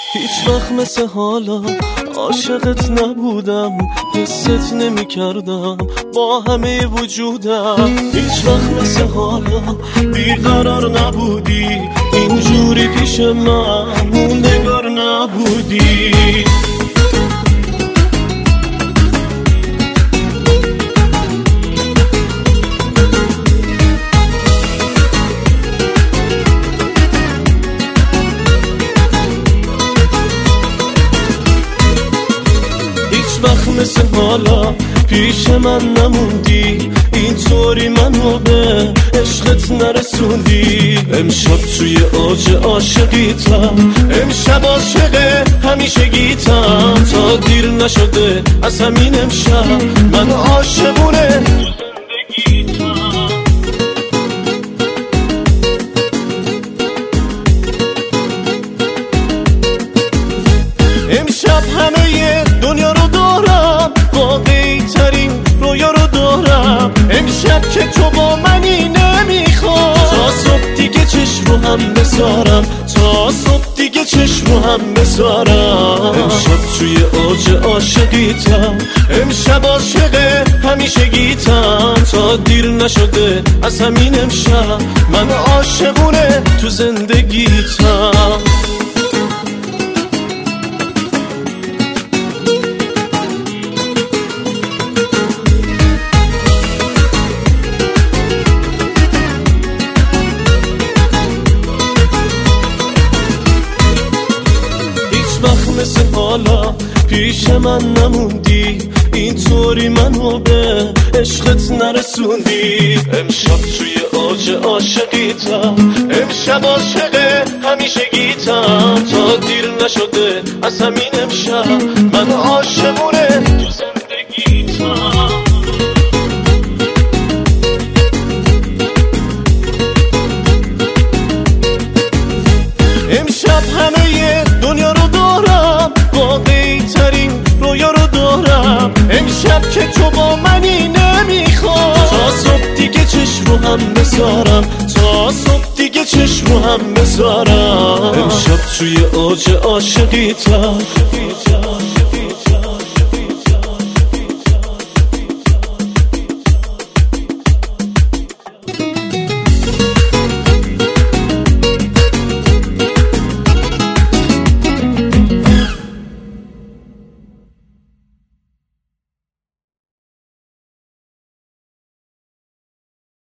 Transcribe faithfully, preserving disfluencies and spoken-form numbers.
هیچ وقت مثل حالا عاشقت نبودم، حست نمی کردم با همه وجودم. هیچ وقت مثل حالا بیقرار نبودی، اینجوری پیش من موندگار نبودی. وقت مثل حالا پیش من نموندی، اینطوری منو به عشقت نرسوندی. امشب توی اوج عاشقیتم، امشب عاشق همیشگیتم. تا دیر نشده از همین امشب من عاشقونه زندگیتم. امشب همه دنیا رو دارم، واقعی ترین رویا رو دارم. امشب که تو با منی نمیخوام، تا صبح دیگه چشم رو هم بذارم، تا صبح دیگه چشم رو هم بذارم. امشب توی اوج عاشقیتم، امشب عاشق همیشگیتم. تا دیر نشده از همین امشب من عاشقونه تو زندگیتم. مثل حالا پیش من نموندی، اینطوری منو به عشقت نرسوندی. امشب توی اوج عاشقیتم، امشب عاشق همیشگیتم. تا دیر نشده از همین امشب من عاشقونه تو زندگیتم. امشب همه دنیا رو دارم، واقعی ترین رویا رو دارم. امشب که تو با منی نمیخوام، تا صبح دیگه چشم رو هم بذارم، تا صبح دیگه چشم رو هم بذارم. امشب توی اوج عاشقیتم،